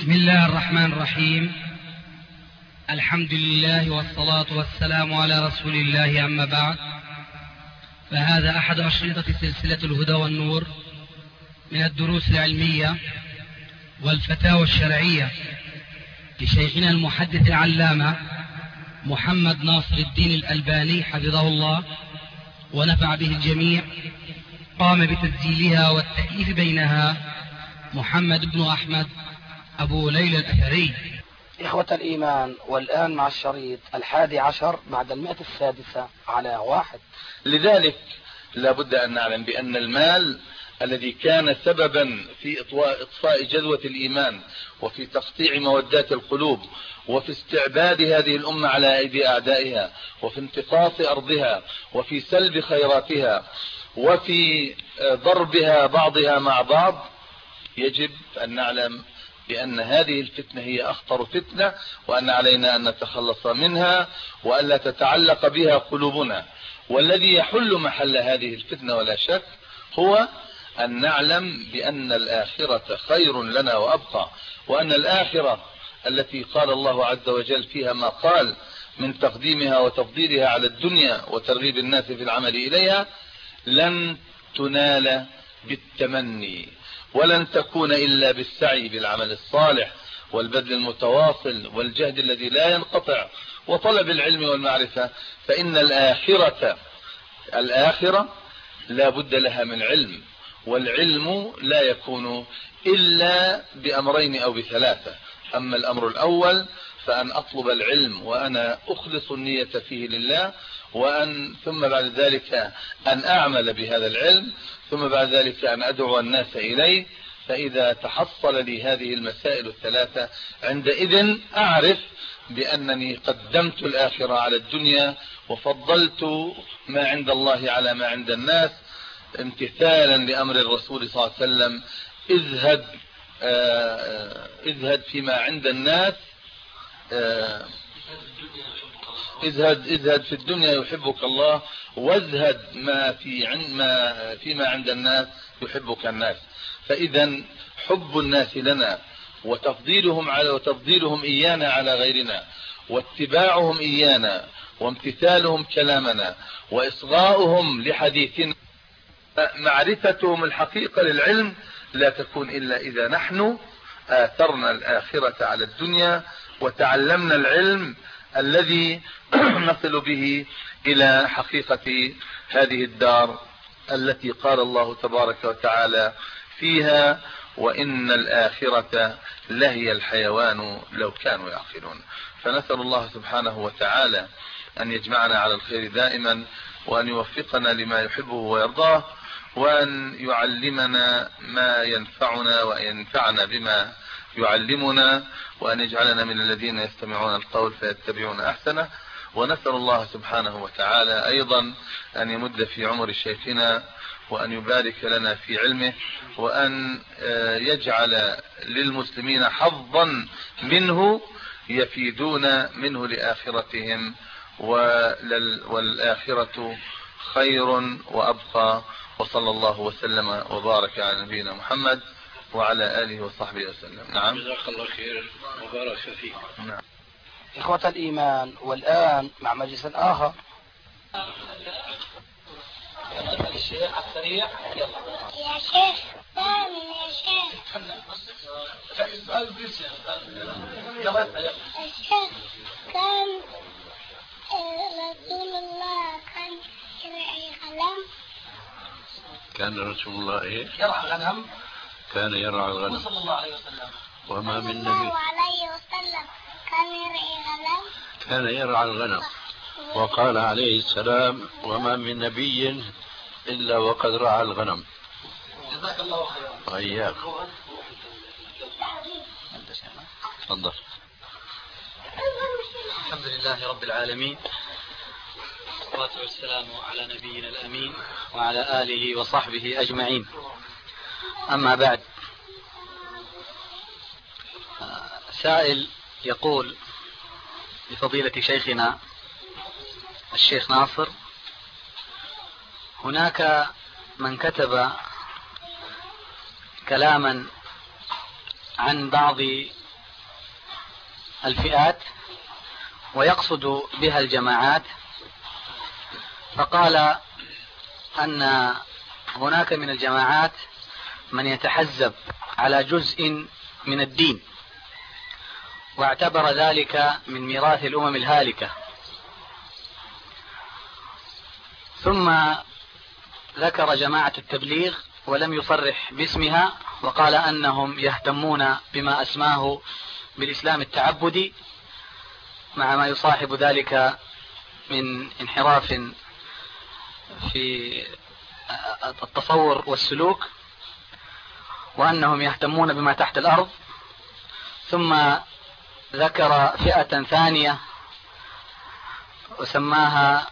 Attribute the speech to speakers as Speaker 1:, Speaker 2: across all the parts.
Speaker 1: بسم الله الرحمن الرحيم. الحمد لله والصلاة والسلام على رسول الله، أما بعد، فهذا أحد أشرطة سلسلة الهدى والنور من الدروس العلمية والفتاوى الشرعية لشيخنا المحدث العلامة محمد ناصر الدين الألباني حفظه الله ونفع به الجميع. قام بتسجيلها والتأليف بينها محمد بن أحمد أبو ليلى الأثري.
Speaker 2: إخوة الإيمان، والآن مع الشريط 11 بعد 106 على 1.
Speaker 3: لذلك لا بد أن نعلم بأن المال الذي كان سببا في إطفاء جذوة الإيمان وفي تقطيع مودات القلوب وفي استعباد هذه الأمة على أيدي أعدائها وفي امتصاص أرضها وفي سلب خيراتها وفي ضربها بعضها مع بعض، يجب أن نعلم بأن هذه الفتنة هي أخطر فتنة، وأن علينا أن نتخلص منها وألا تتعلق بها قلوبنا. والذي يحل محل هذه الفتنة ولا شك هو أن نعلم بأن الآخرة خير لنا وأبقى، وأن الآخرة التي قال الله عز وجل فيها ما قال من تقديمها وتفضيلها على الدنيا وترغيب الناس في العمل إليها لن تنال بالتمني، ولن تكون إلا بالسعي بالعمل الصالح والبذل المتواصل والجهد الذي لا ينقطع وطلب العلم والمعرفة. فإن الآخرة لا بد لها من علم، والعلم لا يكون إلا بأمرين أو بثلاثة. أما الأمر الأول فأن أطلب العلم وأنا أخلص النية فيه لله، ثم بعد ذلك أن أعمل بهذا العلم، ثم بعد ذلك أن أدعو الناس إليه. فإذا تحصل لي هذه المسائل الثلاثة عندئذ أعرف بأنني قدمت الآخرة على الدنيا وفضلت ما عند الله على ما عند الناس، امتثالا لأمر الرسول صلى الله عليه وسلم: ازهد فيما عند الناس، ازهد في الدنيا يحبك الله، وازهد فيما عند الناس يحبك الناس. فإذا حب الناس لنا وتفضيلهم إيانا على غيرنا واتباعهم إيانا وامتثالهم كلامنا وإصغاؤهم لحديثنا، معرفتهم الحقيقة للعلم لا تكون إلا إذا نحن آثرنا الآخرة على الدنيا وتعلمنا العلم الذي نصل به إلى حقيقة هذه الدار التي قال الله تبارك وتعالى فيها: وإن الآخرة لهي الحيوان لو كانوا يعقلون. فنسأل الله سبحانه وتعالى أن يجمعنا على الخير دائما، وأن يوفقنا لما يحبه ويرضاه، وأن يعلمنا ما ينفعنا وأن ينفعنا بما يعلمنا، وأن يجعلنا من الذين يستمعون القول فيتبعون أحسنه. ونسأل الله سبحانه وتعالى أيضا أن يمد في عمر شيخنا، وأن يبارك لنا في علمه، وأن يجعل للمسلمين حظا منه يفيدون منه لآخرتهم، والآخرة خير وأبقى. وصلى الله وسلم وبارك على نبينا محمد وعلى آله وصحبه وسلم. نعم، جزاك الله خير وبارك فيك. نعم.
Speaker 2: إخوة الإيمان، والآن مع مجلس آخر.
Speaker 4: يا شيخ ثاني يا شيخ، كان رسول الله كان يرعى غنم.
Speaker 5: كان رسول الله
Speaker 2: يرعى الغنم.
Speaker 5: كان يرعى الغنم
Speaker 2: صلى الله عليه وسلم.
Speaker 5: وما من نبي
Speaker 4: عليه وسلم كان يرعى غنم.
Speaker 5: كان يرعى الغنم. وقال عليه السلام: وما من نبي إلا وقد رعى الغنم.
Speaker 2: جزاك الله خيرا.
Speaker 5: وإياك. تفضل.
Speaker 6: الحمد لله رب العالمين، والصلاة والسلام على نبينا الأمين وعلى آله وصحبه أجمعين. أما بعد، سائل يقول لفضيلة شيخنا الشيخ ناصر: هناك من كتب كلاما عن بعض الفئات ويقصد بها الجماعات، فقال أن هناك من الجماعات من يتحزب على جزء من الدين، واعتبر ذلك من ميراث الأمم الهالكة. ثم ذكر جماعة التبليغ ولم يصرح باسمها، وقال أنهم يهتمون بما أسماه بالإسلام التعبدي، مع ما يصاحب ذلك من انحراف في التصور والسلوك، وأنهم يهتمون بما تحت الأرض. ثم ذكر فئة ثانية وسماها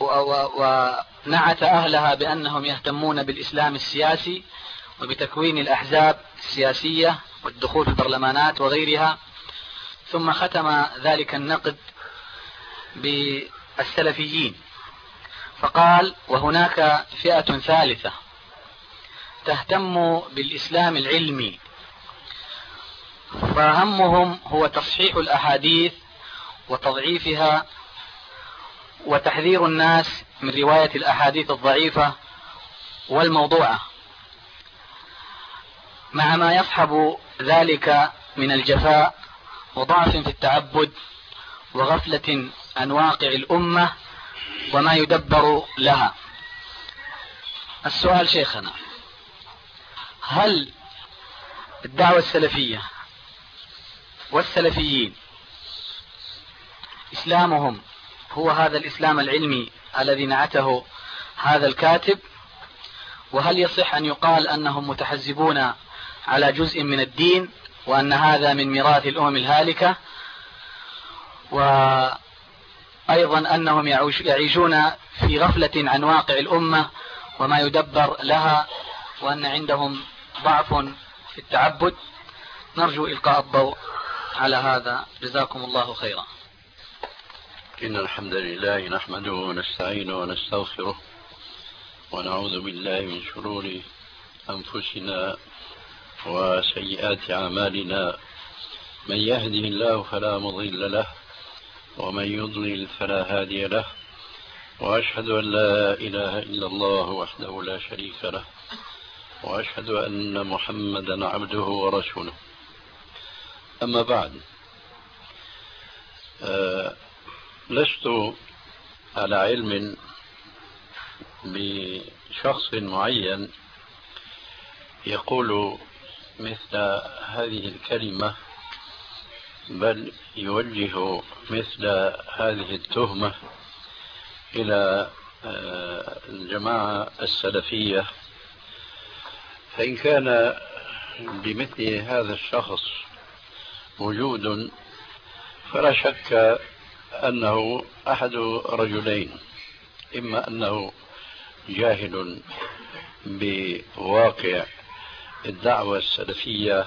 Speaker 6: ونعت أهلها بأنهم يهتمون بالإسلام السياسي وبتكوين الأحزاب السياسية والدخول في البرلمانات وغيرها. ثم ختم ذلك النقد بالسلفيين، فقال: وهناك فئة ثالثة تهتم بالإسلام العلمي، فهمهم هو تصحيح الأحاديث وتضعيفها وتحذير الناس من رواية الأحاديث الضعيفة والموضوعة، مع ما يصحب ذلك من الجفاء وضعف في التعبد وغفلة عن واقع الأمة وما يدبر لها. السؤال شيخنا: هل الدعوة السلفية والسلفيين إسلامهم هو هذا الإسلام العلمي الذي نعته هذا الكاتب؟ وهل يصح أن يقال أنهم متحزبون على جزء من الدين وأن هذا من ميراث الأمم الهالكة، وأيضا أنهم يعيشون في غفلة عن واقع الأمة وما يدبر لها، وأن عندهم ضعف في التعبد؟ نرجو إلقاء الضوء على هذا، جزاكم الله خيرا.
Speaker 5: إن الحمد لله نحمده ونستعينه ونستغفره ونعوذ بالله من شرور أنفسنا وسيئات أعمالنا، من يهده الله فلا مضل له ومن يضلل فلا هادي له، وأشهد أن لا إله إلا الله وحده لا شريك له، وأشهد أن محمدا عبده ورسوله. أما بعد، لست على علم بشخص معين يقول مثل هذه الكلمة، بل يوجه مثل هذه التهمة إلى الجماعة السلفية. فإن كان لمثل هذا الشخص وجود فلا شك أنه أحد رجلين: إما أنه جاهل بواقع الدعوة السلفية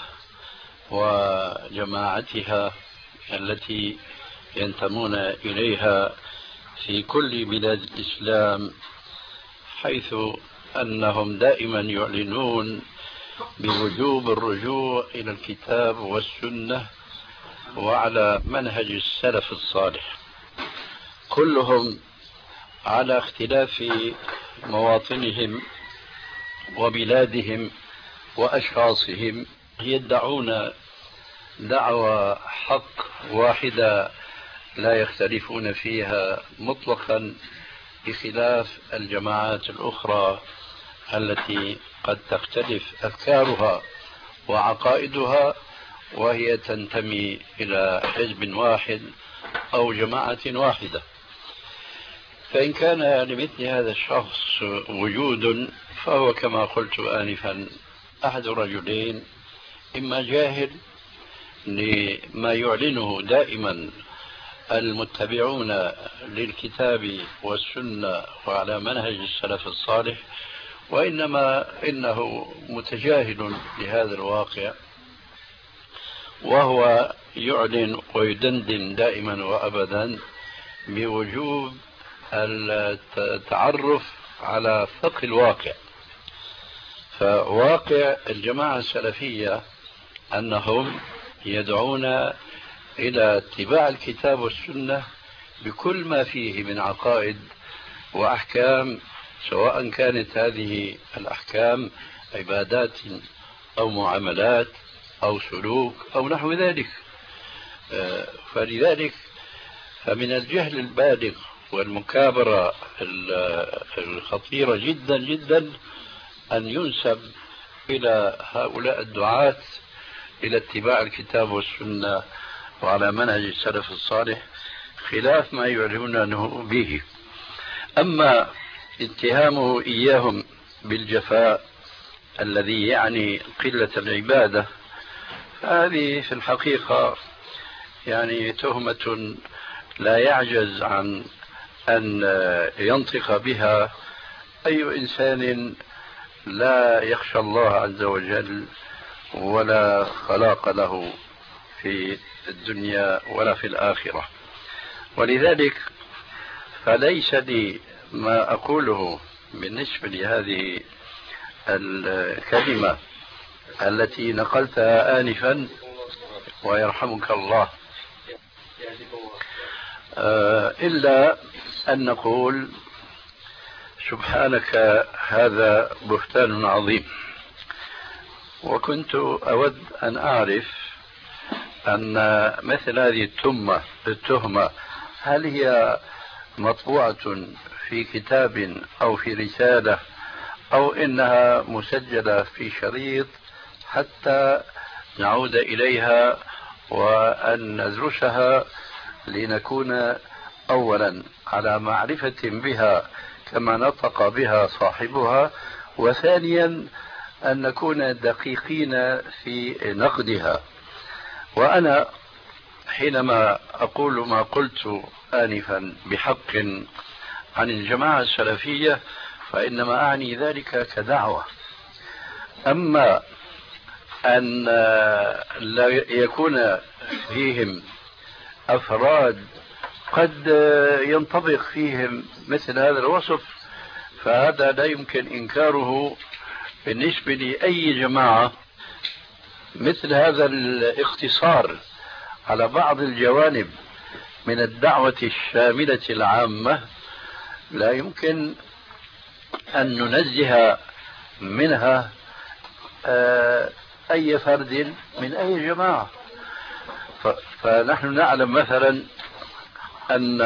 Speaker 5: وجماعتها التي ينتمون إليها في كل بلاد الإسلام، حيث أنهم دائما يعلنون بوجوب الرجوع إلى الكتاب والسنة وعلى منهج السلف الصالح، كلهم على اختلاف مواطنهم وبلادهم وأشخاصهم يدعون دعوى حق واحدة لا يختلفون فيها مطلقا، بخلاف الجماعات الأخرى التي قد تختلف أفكارها وعقائدها وهي تنتمي إلى حزب واحد أو جماعة واحدة. فإن كان لمثل هذا الشخص وجود فهو كما قلت آنفا أحد رجلين: إما جاهل لما يعلنه دائما المتبعون للكتاب والسنة وعلى منهج السلف الصالح، وإنما إنه متجاهل لهذا الواقع، وهو يعلن ويدندن دائما وأبدا بوجوب التعرف على فقه الواقع. فواقع الجماعة السلفية أنهم يدعون إلى اتباع الكتاب والسنة بكل ما فيه من عقائد وأحكام، سواء كانت هذه الأحكام عبادات أو معاملات أو سلوك أو نحو ذلك. فلذلك فمن الجهل البالغ والمكابرة الخطيرة جدا جدا أن ينسب إلى هؤلاء الدعاة إلى اتباع الكتاب والسنة وعلى منهج السلف الصالح خلاف ما يعلنونه به. أما اتهامه إياهم بالجفاء الذي يعني قلة العبادة، هذه في الحقيقة يعني تهمة لا يعجز عن أن ينطق بها أي إنسان لا يخشى الله عز وجل ولا خلاق له في الدنيا ولا في الآخرة. ولذلك فليس لي ما أقوله بالنسبة لهذه الكلمة التي نقلتها آنفا ويرحمك الله، إلا أن نقول سبحانك هذا بهتان عظيم. وكنت أود أن أعرف أن مثل هذه التهمة هل هي مطبوعة في كتاب أو في رسالة أو إنها مسجلة في شريط حتى نعود إليها وأن ندرسها لنكون أولا على معرفة بها كما نطق بها صاحبها، وثانيا أن نكون دقيقين في نقدها. وأنا حينما أقول ما قلت آنفا بحق عن الجماعة السلفية فإنما أعني ذلك كدعوة. أما أن لا يكون فيهم أفراد قد ينطبق فيهم مثل هذا الوصف فهذا لا يمكن إنكاره بالنسبة لأي جماعة. مثل هذا الاقتصار على بعض الجوانب من الدعوة الشاملة العامة لا يمكن أن ننزه منها أي فرد من أي جماعة. فنحن نعلم مثلا أن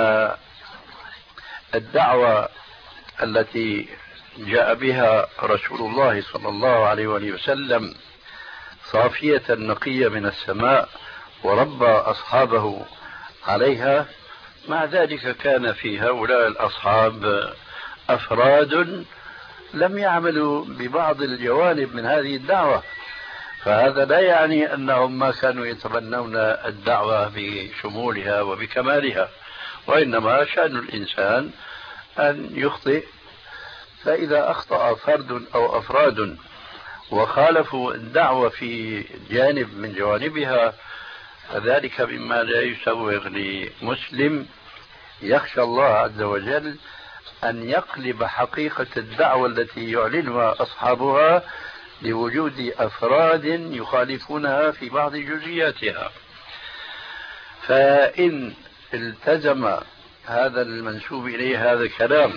Speaker 5: الدعوة التي جاء بها رسول الله صلى الله عليه وآله وسلم صافية نقية من السماء وربى أصحابه عليها، مع ذلك كان في هؤلاء الأصحاب أفراد لم يعملوا ببعض الجوانب من هذه الدعوة. فهذا لا يعني أنهم ما كانوا يتبنون الدعوة بشمولها وبكمالها، وإنما شأن الإنسان أن يخطئ. فإذا أخطأ فرد أو أفراد وخالفوا الدعوة في جانب من جوانبها فذلك مما لا يسوغ لمسلم يخشى الله عز وجل أن يقلب حقيقة الدعوة التي يعلنها أصحابها لوجود أفراد يخالفونها في بعض جزئياتها. فإن التزم هذا المنسوب إليه هذا الكلام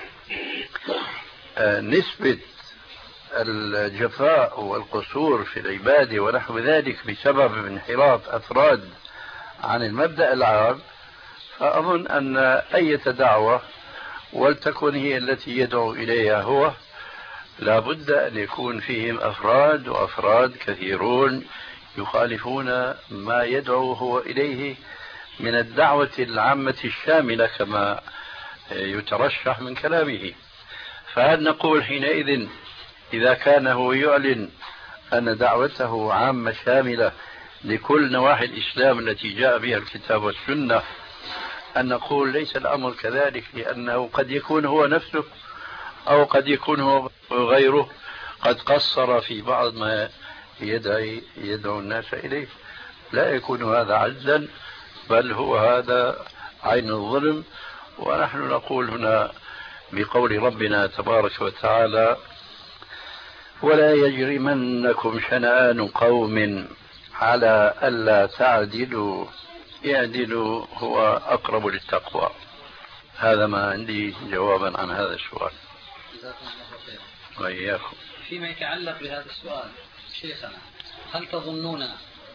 Speaker 5: نسبة الجفاء والقصور في العبادة ونحو ذلك بسبب انحراف أفراد عن المبدأ العام، فأظن أن أي دعوة ولتكن هي التي يدعو إليها هو لا بد أن يكون فيهم أفراد وأفراد كثيرون يخالفون ما يدعو هو إليه من الدعوة العامة الشاملة كما يترشح من كلامه. فهل نقول حينئذ إذا كان هو يعلن أن دعوته عامة شاملة لكل نواحي الإسلام التي جاء بها الكتاب والسنة أن نقول ليس الأمر كذلك، لأنه قد يكون هو نفسه أو قد يكون هو غيره قد قصر في بعض ما يدعو الناس إليه؟ لا يكون هذا عجزا، بل هو هذا عين الظلم. ونحن نقول هنا بقول ربنا تبارك وتعالى: ولا يجرمنكم شنآن قوم على ألا تعدلوا يعدل هو أقرب للتقوى. هذا ما عندي جوابا عن هذا السؤال.
Speaker 6: جزاكم الله خيرا.
Speaker 5: وإياكم.
Speaker 6: فيما يتعلق بهذا السؤال شيخنا، هل تظنون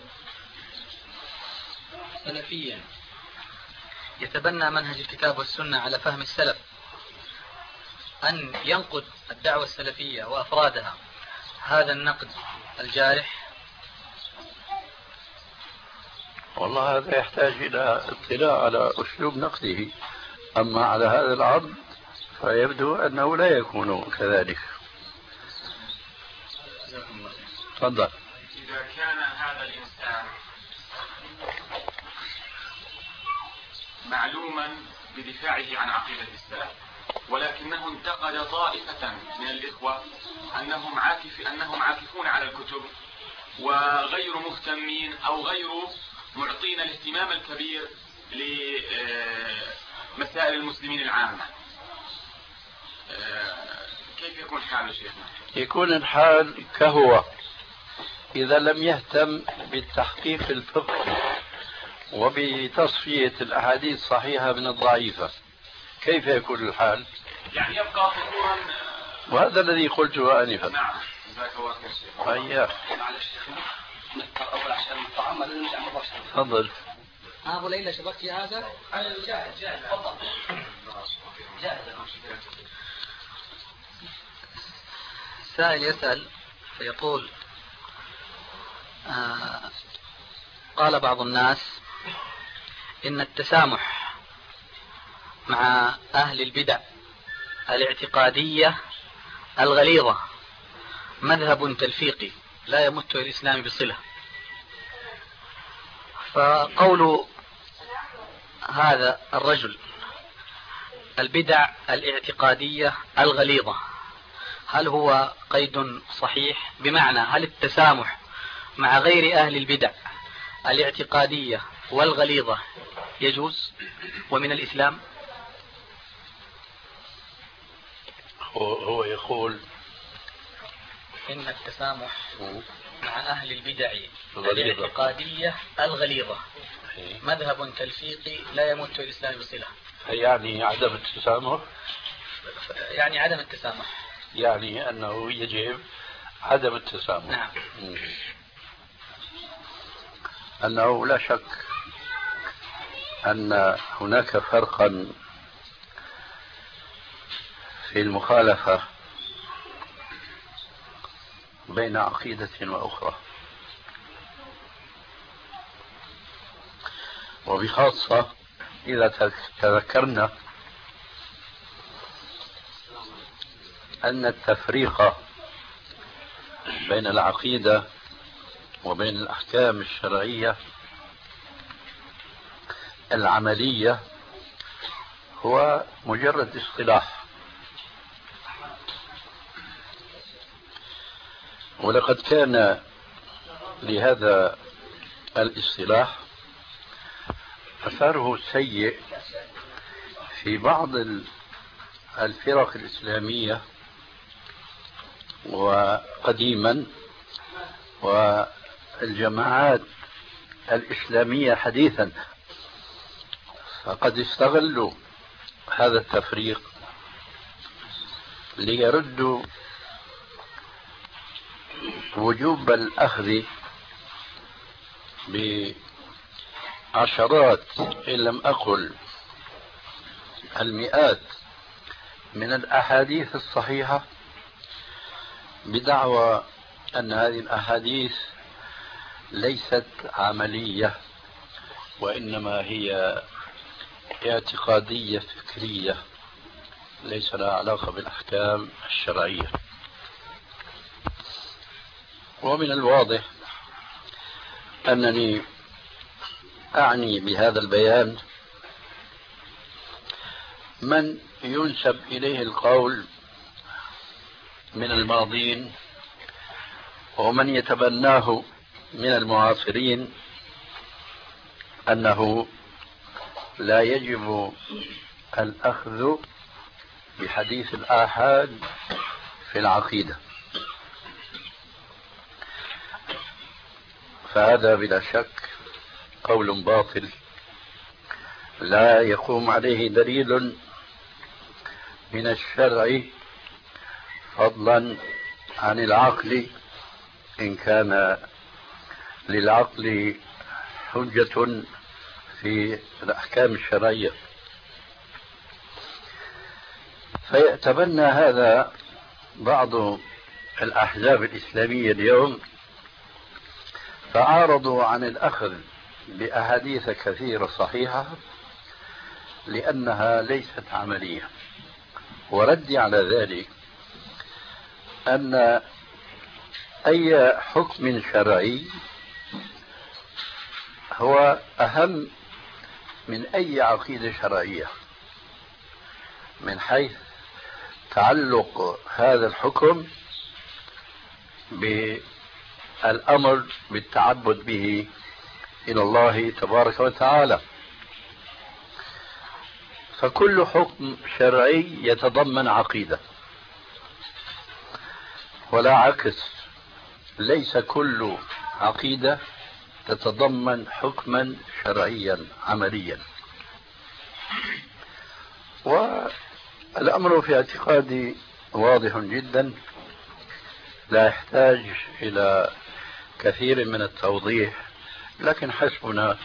Speaker 6: سلفيا يتبنى منهج الكتاب والسنة على فهم السلف أن ينقد الدعوة السلفية وأفرادها هذا النقد الجارح؟
Speaker 5: والله هذا يحتاج إلى اطلاع على أسلوب نقده، أما على هذا العرض فيبدو أنه لا يكون كذلك. تفضل.
Speaker 7: إذا كان هذا الإنسان معلوما بدفاعه عن عقيدة السلف، ولكنه انتقد طائفة من الإخوة أنهم عاكفون على الكتب وغير مهتمين أو غير معطين الاهتمام الكبير لمسائل المسلمين العامة، كيف يكون حاله شيخنا؟
Speaker 5: يكون الحال كهو إذا لم يهتم بالتحقيق الفقهي وبتصفية الأحاديث الصحيحة من الضعيفة، كيف يكون الحال؟
Speaker 7: يعني يبقى فطورا.
Speaker 5: وهذا الذي قلته آنفا.
Speaker 7: نعم. جزاك الله خير شيخ.
Speaker 5: أيوه.
Speaker 2: نذكر أول عشان الطعام ولا نرجع مباشرة؟
Speaker 5: تفضل.
Speaker 6: أبو ليلى شبكت في هذا؟
Speaker 2: جاهز تفضل. جاهز.
Speaker 6: سائل يسأل فيقول قال بعض الناس إن التسامح مع أهل البدع الاعتقادية الغليظة مذهب تلفيقي لا يمت الإسلام بصلة، فقول هذا الرجل البدع الاعتقادية الغليظة هل هو قيد صحيح؟ بمعنى هل التسامح مع غير أهل البدع الاعتقادية والغليظة يجوز ومن الإسلام؟
Speaker 5: هو يقول
Speaker 6: إن التسامح مع أهل البدع الاعتقادية الغليظة مذهب تلفيقي لا يمت الإسلام بصلة.
Speaker 5: يعني عدم التسامح،
Speaker 6: يعني عدم التسامح،
Speaker 5: يعني أنه يجب عدم التسامح.
Speaker 6: نعم.
Speaker 5: أنه لا شك أن هناك فرقا في المخالفة بين عقيدة وأخرى، وبخاصة إذا تذكرنا أن التفريق بين العقيدة وبين الأحكام الشرعية العملية هو مجرد اصطلاح، ولقد كان لهذا الاصطلاح أثره السيء في بعض الفرق الإسلامية وقديما والجماعات الإسلامية حديثا، فقد استغلوا هذا التفريق ليردوا وجوب الأخذ بعشرات إن لم أقل المئات من الأحاديث الصحيحة بدعوى أن هذه الأحاديث ليست عملية وإنما هي اعتقادية فكرية ليس لها علاقة بالأحكام الشرعية. ومن الواضح أنني أعني بهذا البيان من ينسب إليه القول من الماضين ومن يتبناه من المعاصرين أنه لا يجب الأخذ بحديث الآحاد في العقيدة، فهذا بلا شك قول باطل لا يقوم عليه دليل من الشرع فضلا عن العقل إن كان للعقل حجة في الأحكام الشرعية. فيتبنى هذا بعض الأحزاب الإسلامية اليوم، فعارضوا عن الأخذ بأحاديث كثيرة صحيحة لأنها ليست عملية. وردي على ذلك أن أي حكم شرعي هو أهم من أي عقيدة شرعية من حيث تعلق هذا الحكم بالأمر بالتعبد به إلى الله تبارك وتعالى. فكل حكم شرعي يتضمن عقيدة، ولا عكس، ليس كل عقيدة تتضمن حكما شرعيا عمليا. والأمر في اعتقادي واضح جدا، لا يحتاج إلى كثير من التوضيح، لكن حسبنا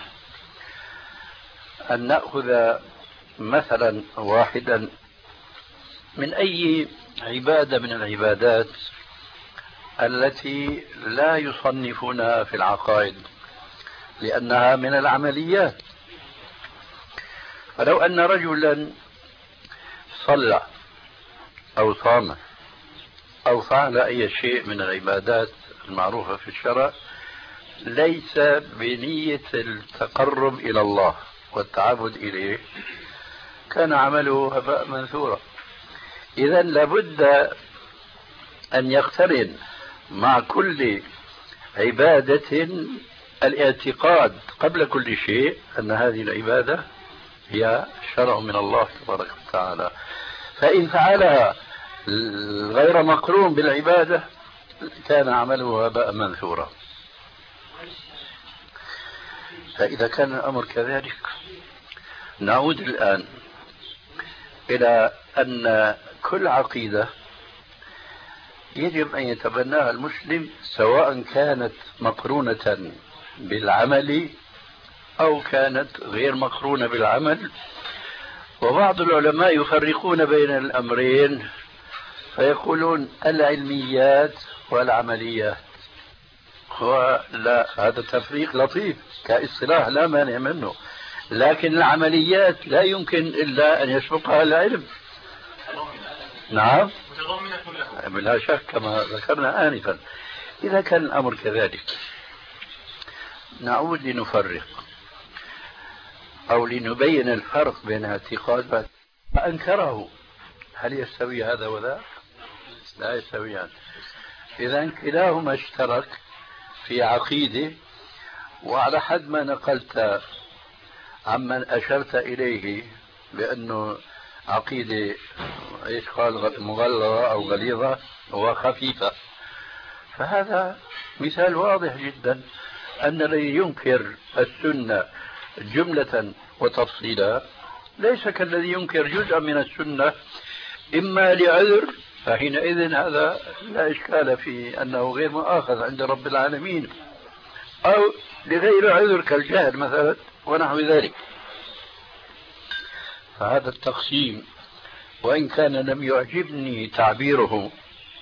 Speaker 5: أن نأخذ مثلا واحدا من أي عبادة من العبادات التي لا يصنفونها في العقائد لأنها من العمليات. فلو أن رجلا صلى أو صام أو فعل أي شيء من العبادات المعروفة في الشرع ليس بنية التقرب إلى الله والتعبد إليه، كان عمله هباء منثورا. إذن لابد أن يقترن مع كل عبادة الاعتقاد قبل كل شيء أن هذه العبادة هي شرع من الله تبارك وتعالى. فإن فعلها غير مقرون بالعبادة كان عمله هباء منثورا. فإذا كان الأمر كذلك نعود الآن إلى أن كل عقيدة يجب أن يتبناها المسلم سواء كانت مقرونة بالعمل أو كانت غير مقرونة بالعمل. وبعض العلماء يفرقون بين الأمرين فيقولون العلميات والعمليات. ولا، هذا تفريق لطيف كاصطلاح لا مانع منه، لكن العمليات لا يمكن إلا أن يسبقها العلم. نعم، بلا شك كما ذكرنا آنفا. إذا كان الأمر كذلك نعود لنفرق أو لنبين الفرق بين اعتقاد فأنكره. هل يستوي هذا وذاك؟ لا يستويان. إذا كلاهما اشترك في عقيدة. وعلى حد ما نقلت عمن أشرت إليه بأنه عقيدة إيش قال مغلظة أو غليظة وخفيفة، فهذا مثال واضح جدا أن الذي ينكر السنة جملة وتفصيلا ليس كالذي ينكر جزءا من السنة إما لعذر، فحينئذ هذا لا إشكال في أنه غير مؤاخذ عند رب العالمين، أو لغير عذر كالجهل مثلا ونحو ذلك. فهذا التقسيم وإن كان لم يعجبني تعبيره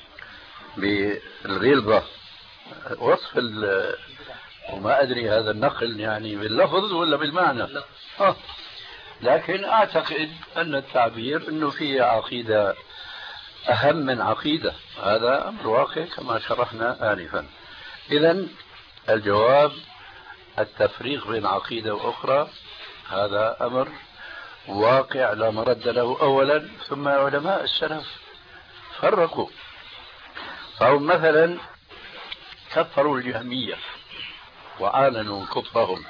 Speaker 5: بالغلظة وصف وما أدري هذا النقل يعني باللفظ ولا بالمعنى، لكن أعتقد أن التعبير أنه فيه عقيدة أهم من عقيدة، هذا أمر واقع كما شرحنا آنفا. إذن الجواب التفريق بين عقيدة وأخرى هذا أمر واقع لا مرد له أولا. ثم علماء السلف فرقوا، فهم مثلا كفروا الجهمية وأعلنوا كفرهم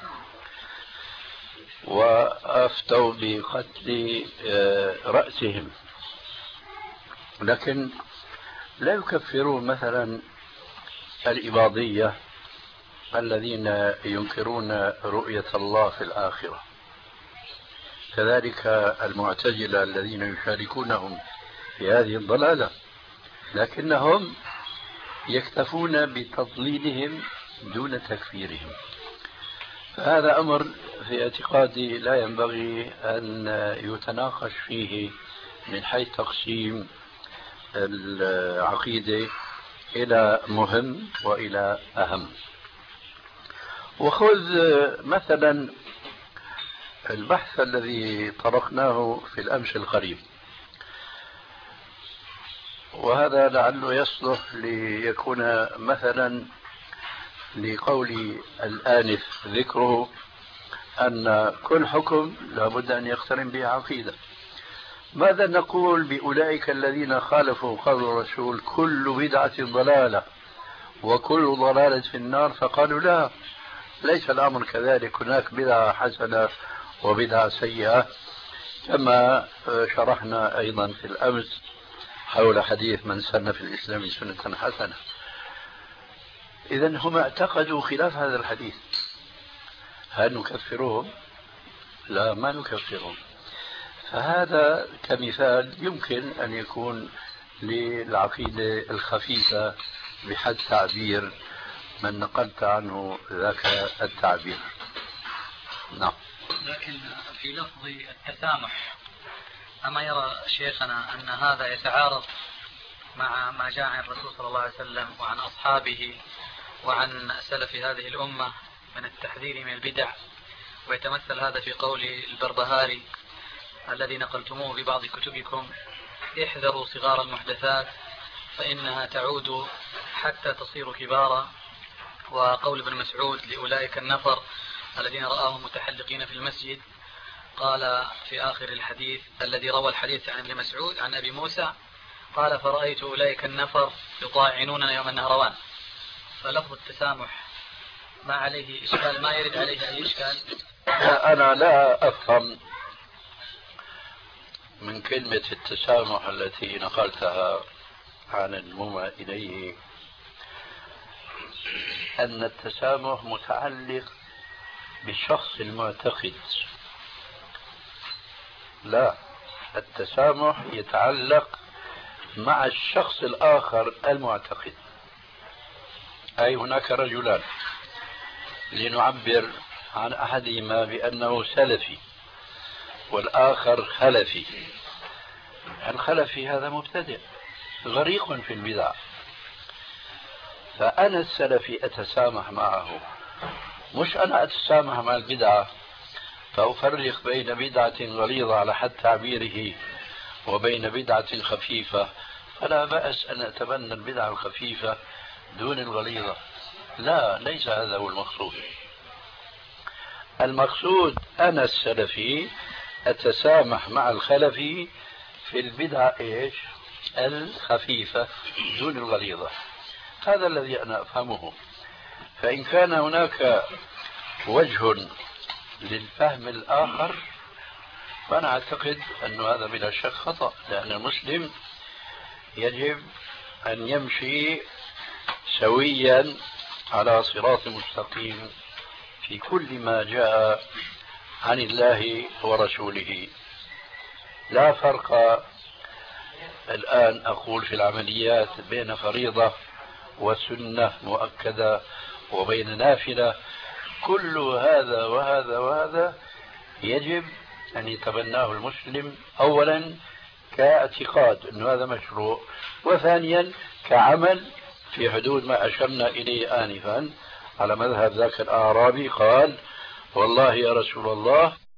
Speaker 5: وأفتوا بقتل رأسهم، لكن لا يكفرون مثلا الإباضية الذين ينكرون رؤية الله في الآخرة. كذلك المعتزلة الذين يشاركونهم في هذه الضلالة، لكنهم يكتفون بتضليلهم دون تكفيرهم. فهذا أمر في اعتقادي لا ينبغي أن يتناقش فيه من حيث تقسيم العقيدة إلى مهم وإلى أهم. وخذ مثلا البحث الذي طرقناه في الأمس القريب، وهذا لعله يصلح ليكون مثلا لقول الآنف ذكره أن كل حكم لابد أن يقترن به عقيدة. ماذا نقول بأولئك الذين خالفوا قول الرسول كل بدعة ضلالة وكل ضلالة في النار؟ فقالوا لا، ليس الأمر كذلك، هناك بدعة حسنة وبدعة سيئة، كما شرحنا أيضا في الأمس حول حديث من سن في الإسلام سنة حسنة. إذن هم اعتقدوا خلاف هذا الحديث، هل نكفرهم؟ لا، ما نكفرهم. فهذا كمثال يمكن أن يكون للعقيدة الخفيفة بحد تعبير من نقلت عنه ذاك التعبير. نعم.
Speaker 6: لكن في لفظ التسامح، أما يرى شيخنا أن هذا يتعارض مع ما جاء عن الرسول صلى الله عليه وسلم وعن أصحابه وعن سلف هذه الأمة من التحذير من البدع، ويتمثل هذا في قول البربهاري الذي نقلتموه في بعض كتبكم: احذروا صغار المحدثات فإنها تعود حتى تصير كبارا. وقول ابن مسعود لأولئك النفر الذين رآهم متحلقين في المسجد، قال في آخر الحديث الذي روى الحديث عن ابن مسعود عن أبي موسى، قال: فرأيت أولئك النفر يطاعنوننا يوم النهروان. فلفظ التسامح ما عليه إشكال، ما يرد عليه أي إشكال.
Speaker 5: أنا لا أفهم من كلمة التسامح التي نقلتها عن المومى إليه أن التسامح متعلق بالشخص المعتقد. لا، التسامح يتعلق مع الشخص الآخر المعتقد. أي هناك رجلان لنعبر عن أحدهما بأنه سلفي والآخر خلفي. الخلفي هذا مبتدئ غريق في البدع، فأنا السلفي أتسامح معه، مش أنا أتسامح مع البدعة فأفرق بين بدعة غليظة على حد تعبيره وبين بدعة خفيفة. فلا بأس أن أتبنى البدعة الخفيفة دون الغليظة. لا، ليس هذا هو المقصود. المقصود أنا السلفي أتسامح مع الخلفي في البدعة الخفيفة دون الغليظة. هذا الذي أنا أفهمه. فإن كان هناك وجه للفهم الآخر فأنا أعتقد أن هذا بلا شك خطأ، لأن المسلم يجب أن يمشي سويا على صراط مستقيم في كل ما جاء عن الله ورسوله. لا فرق الآن أقول في العمليات بين فريضة وسنة مؤكدة وبين نافلة. كل هذا وهذا وهذا يجب أن يتبناه المسلم، أولا كاعتقاد أن هذا مشروع، وثانيا كعمل في حدود ما أشرنا إليه آنفا على مذهب ذاك الأعرابي قال: والله يا رسول الله